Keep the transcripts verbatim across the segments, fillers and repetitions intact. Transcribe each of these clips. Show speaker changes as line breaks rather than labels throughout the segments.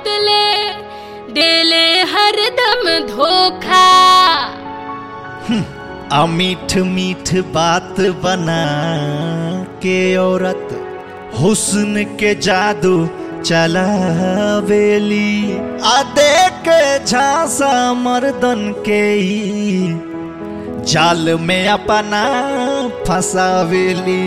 बतले देले हरदम धोखा।
आ मीठ मीठ बात बना के औरत हुस्न के जादू चलावेली। आ देख झांसा मर्दन के ही जाल में अपना फसावेली।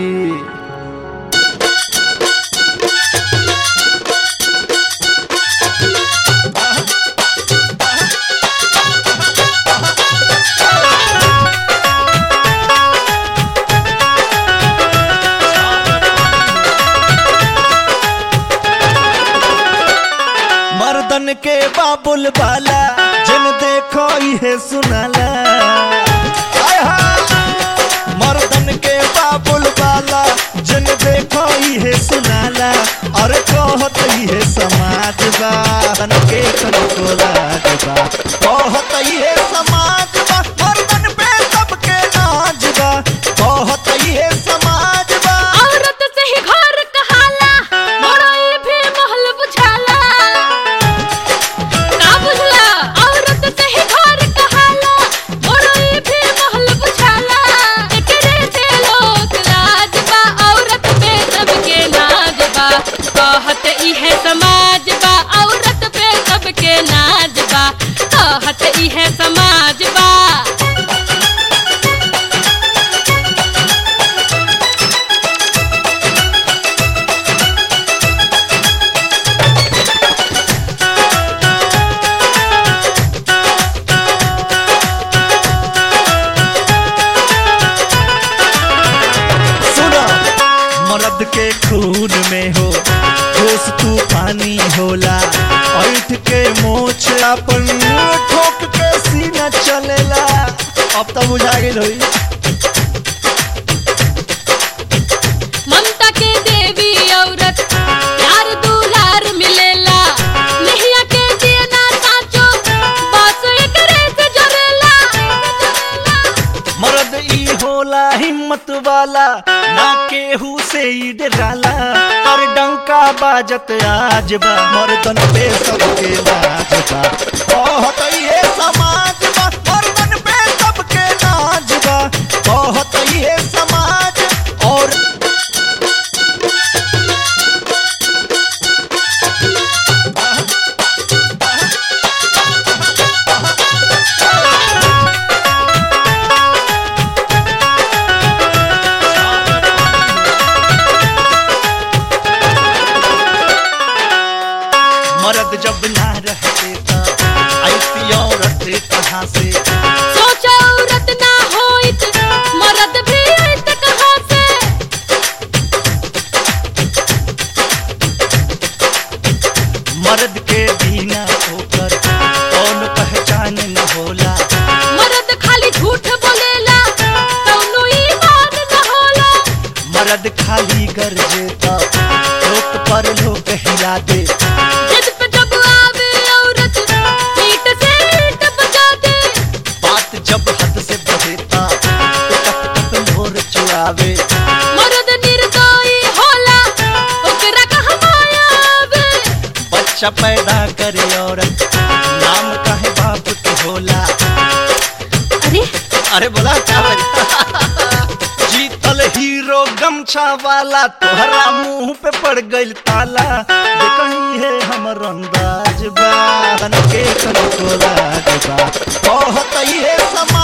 मर्दन के बाबुल बाला जिन देखो ये सुनाला। मर्दन के बाबुल बाला जिन देखो ये सुनाला। और कहत ये समाज बा के को लाज बा। कहत ये समाज बा मर्दन पे सबके नाज बा। कहत ये समाज बा
औरत से ही घर कहाला मोरई भी महल बुझाला। का बुझला औरत से ही घर कहाला मोरई भी महल बुझाला। एकरे से लोक लाज बा औरत पे सबके नाज बा। कहत इहे समाज बा औरत पे सबके नाज बा। कहत इहे समाज बा।
मर्द के खून में हो जोश तूफानी होला। ऐठ के मोछ अपन ठोक के सीना चलेला। अब तो बुझा गेल होई।
ममता के देवी औरत प्यार दुलार मिलेला। नहिया के देना साचो बस एकरे से जोरेला।
मर्द ई होला हिम्मत वाला ना केहू से ई डराला। और डंका बाजत आज बा मर्दन पे सबके लाज बा। कहत ये समाज बा मर्दन पे सबके नाज बा। कहत ये समाज और मर्द जब ना रहते ता ऐसी औरत कहाँ से।
सोचा औरत ना होइत मर्द भी आइत कहाँ से।
मर्द के बिना होकर कौन पहचान न होला।
मर्द खाली झूठ बोलेला कौनो ईमान न होला।
मर्द खाली गरजेता लोक पर लोक हिला दे।
जिद पे जब आवे औरत ईंट से ईंट बजा दे।
बात जब हद से बढ़ेता तो टप टप मोर चुरावे।
मर्द निर्दयी होला ओकरा कहाँ माया आवे।
बच्चा पैदा करे औरत नाम काहे बाप के होला।
अरे
अरे बोला क्या बजा। जीतल हीरो गमछा वाला तोहरा मुंह पे पड़ गइल ताला। देखही है हमर अंदाज बा के को लाज बा। कहत ये समाज